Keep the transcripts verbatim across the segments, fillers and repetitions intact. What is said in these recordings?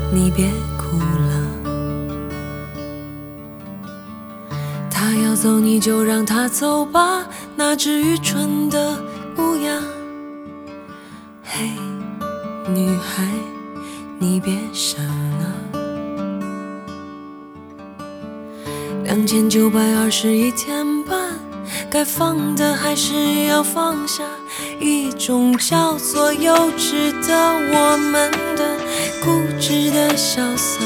你别哭了。他要走你就让他走吧，那只愚蠢的乌鸦。嘿，女孩，你别傻了。两千九百二十一天半，该放的还是要放下，一种叫做幼稚的我们的固执的潇洒，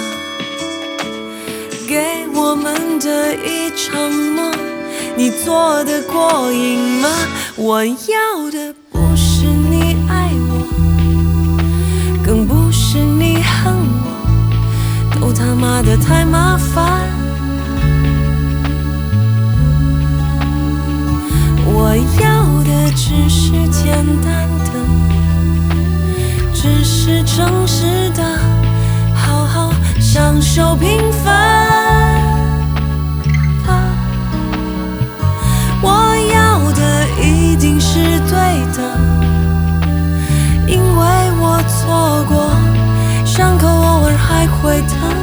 给我们的一场梦，你做得过瘾吗？我要的不是你爱我，更不是你恨我，都他妈的太麻烦。我要的只是简单的，只是诚实的，好好享受平凡吧。我要的一定是对的，因为我错过，伤口偶尔还会疼。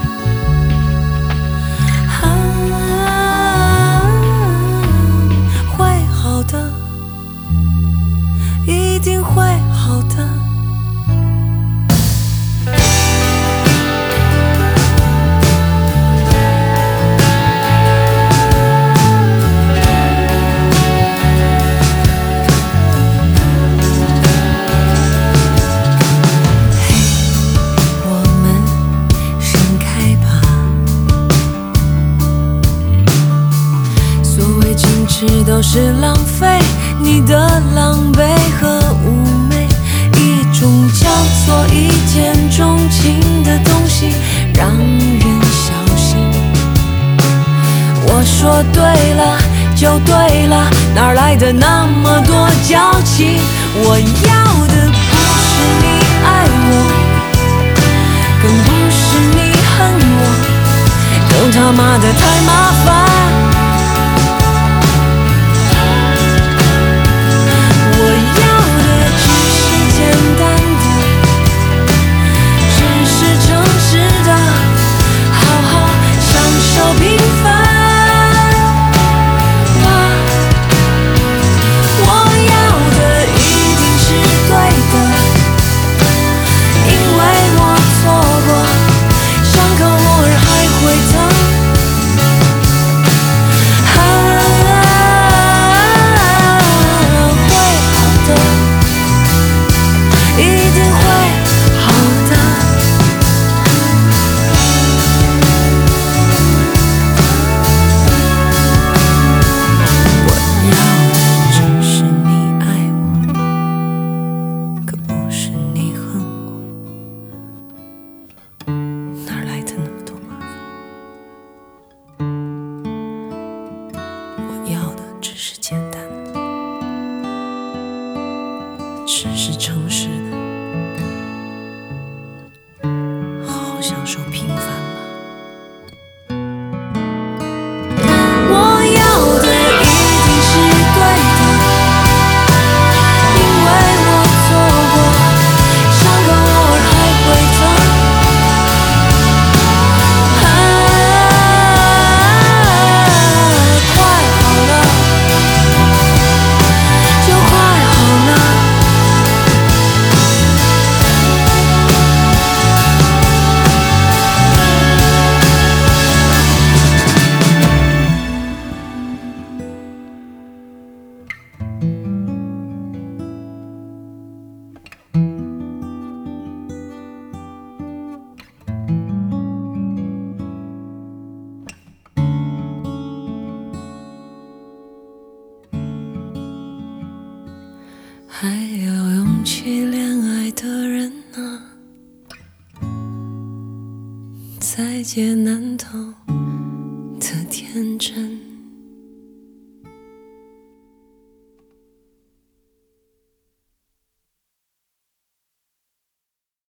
一定会好的。嘿，我们盛开吧。所谓矜持都是浪费，你的狼狈和妩媚，一种叫做一见钟情的东西，让人小心。我说对了就对了，哪来的那么多矫情？我要的不是你爱我，更不是你恨我，都他妈的太麻烦。只是诚实的，好好享受平凡吧。我要的一定是对的，因为我错过，伤口偶尔还会疼。啊，快好了，就快好了。还有勇气恋爱的人啊，在劫难逃的天真。